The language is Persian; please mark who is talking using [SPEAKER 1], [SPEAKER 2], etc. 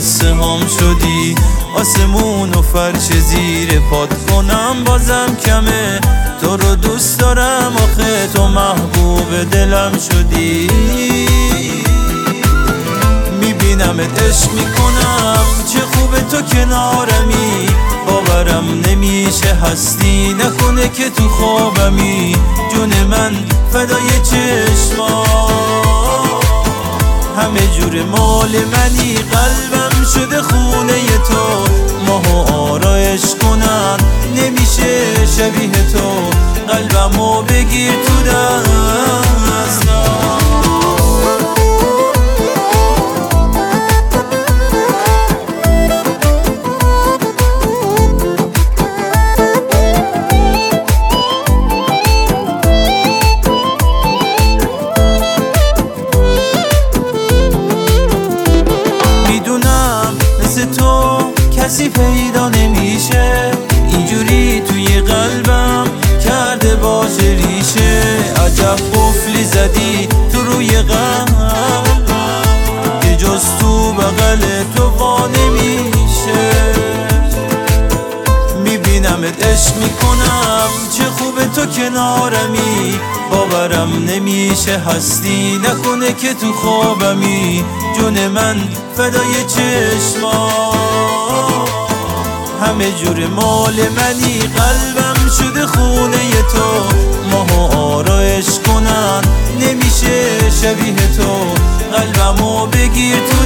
[SPEAKER 1] قصه هم شدی، آسمون و فرش زیر پات کنم بازم کمه. تو رو دوست دارم آخه تو محبوب دلم شدی. میبینمت عشق میکنم، چه خوبه تو کنارمی. باورم نمیشه هستی نکنه که تو خوابمی. جون من فدای چشما، همه جور مال منی. قلبم شده خونه تو، ماهو آرایش کنن نمیشه شبیه تو. قلبمو بگیر تو دستم. تو کسی پیدا نمیشه، اینجوری توی قلبم کرده باشه ریشه. عجب قفلی زدی تو روی قلبم که جز تو بغل تو وا نمیشه. میبینمت عشق میکنم، چه خوبه تو کنارمی. باورم نمیشه هستی نکنه که تو خوابمی. جون من فدای چشما، همه جور مال منی. قلبم شده خونه تو، ماهو آرایش کنن نمیشه شبیه تو. قلبمو بگیر تو